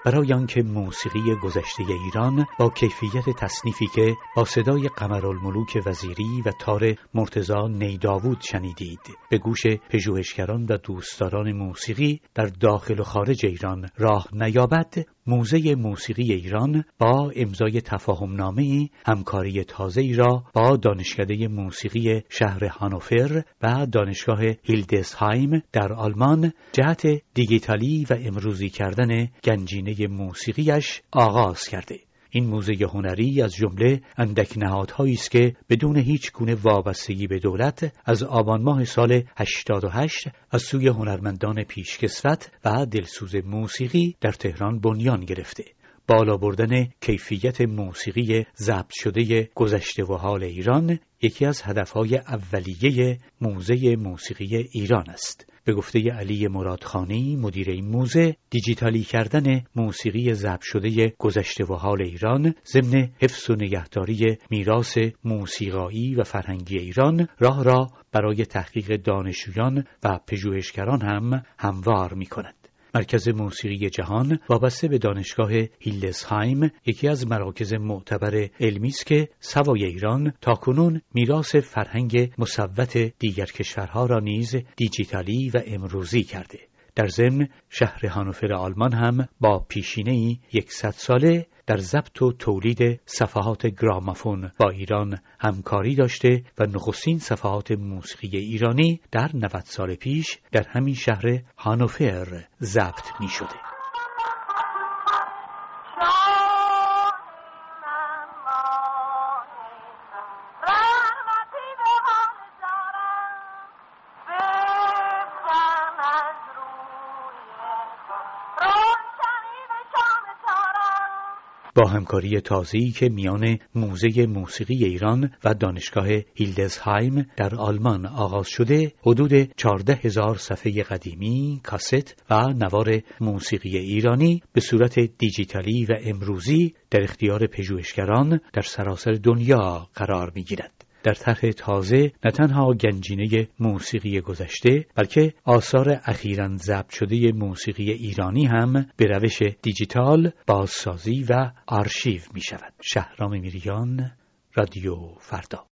برای آنکه موسیقی گذشته ایران با کیفیت تصنیفی که با صدای قمرالملوک وزیری و تار مرتضی نیداوود شنیدید به گوش پژوهشگران و دوستداران موسیقی در داخل و خارج ایران راه نیابد، موزه موسیقی ایران با امضای تفاهمنامه‌ای همکاری تازه‌ای را با دانشکده موسیقی شهر هانوفر و دانشگاه هیلدسهایم در آلمان جهت دیجیتالی و امروزی کردن گنجینه موسیقیش آغاز کرده. این موزه هنری از جمله اندک نهادهایی است که بدون هیچ گونه وابستگی به دولت از آبان ماه سال 88 از سوی هنرمندان پیشکسوت و دلسوز موسیقی در تهران بنیان گرفته. بالا بردن کیفیت موسیقی ضبط شده گذشته و حال ایران یکی از هدفهای اولیه موزه موسیقی ایران است. به گفته علی مرادخانی مدیر این موزه، دیجیتالی کردن موسیقی ضبط شده گذشته و حال ایران ضمن حفظ و نگهداری میراث موسیقایی و فرهنگی ایران راه را برای تحقیق دانشجویان و پژوهشگران هم هموار می‌کند. مرکز موسیقی جهان وابسته به دانشگاه هیلدسهایم یکی از مراکز معتبر علمی است که سوای ایران تاکنون میراث فرهنگ مصوت دیگر کشورها را نیز دیجیتالی و امروزی کرده. در ضمن شهر هانوفر آلمان هم با پیشینه‌ای 100 ساله در ضبط و تولید صفحات گرامافون با ایران همکاری داشته و نخستین صفحات موسیقی ایرانی در 90 سال پیش در همین شهر هانوفر ضبط می شده. با همکاری تازه‌ای که میان موزه موسیقی ایران و دانشگاه هیلدسهایم در آلمان آغاز شده، حدود 14,000 صفحه قدیمی، کاست و نوار موسیقی ایرانی به صورت دیجیتالی و امروزی در اختیار پژوهشگران در سراسر دنیا قرار می‌گیرد. در طرح تازه نه تنها گنجینه موسیقی گذشته بلکه آثار اخیراً ضبط شده موسیقی ایرانی هم به روش دیجیتال بازسازی و آرشیو می شود. شهرام میریان، رادیو فردا.